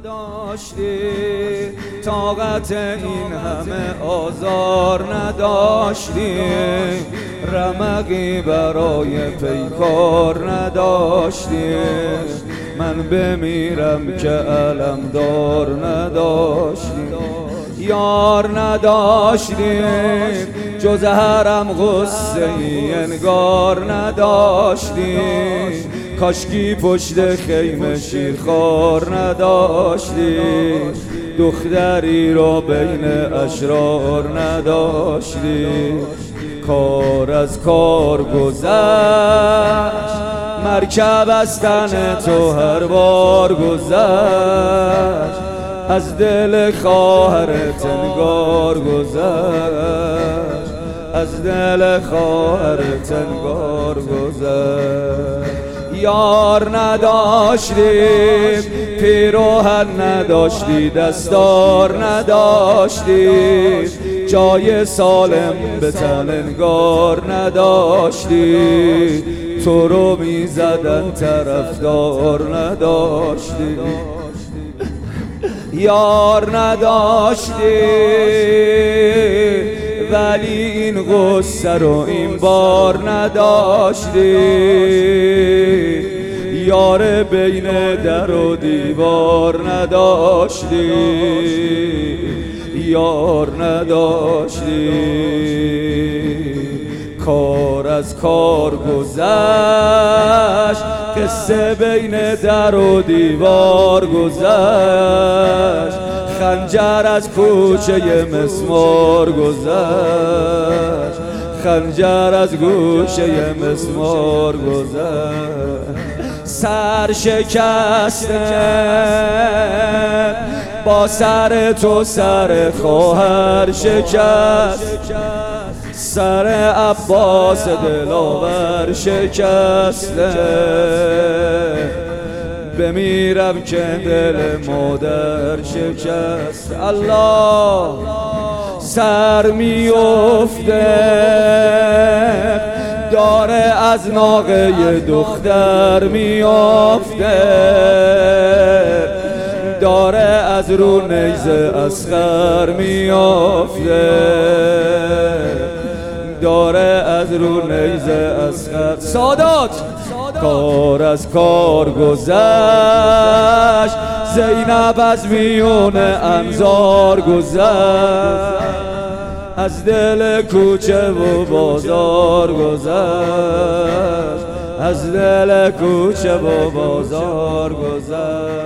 نداشتی، طاقت این همه آزار نداشتی، رمقی برای پیکار نداشتی، من بمیرم که علمدار نداشتی، یار نداشتی، جز حرم غصه ای انگار نداشتی، کاشکی پشت خیمه شیرخوار نداشتی، دختری را بین اشرار نداشتی، کار از کار گذشت، مرکب از تن تو هر بار گذشت، از دل خواهرت انگار گذشت، از دل خواهرت انگار گذشت. یار نداشتی، پیراهن نداشتی، دستار نداشتی، جای سالم به تن انگار نداشتی، تو رو میزدن طرفدار نداشتی، یار نداشتی، ولی این غصه رو این بار نداشتی، یار بین در و دیوار نداشتی، یار نداشتی، کار از کار گذشت، قصه بین در و دیوار گذشت، خنجر از کوچه مسمار گذشت، خنجر از گوشه مسمار گذشت، سر شکسته با سر تو سر خواهر شکست، سر عباس دلاور شکسته، بمیرم که دل مادر شکست. الله سر میفته داره از ناقه دختر میافته، داره از رو نیزه اصغر میافته، داره از رو نیزه اصغر. سادات کار از کار گذشت، زینب از میون انظار گذشت، از دل کوچه و بازار گذشت، از دل کوچه و بازار گذشت.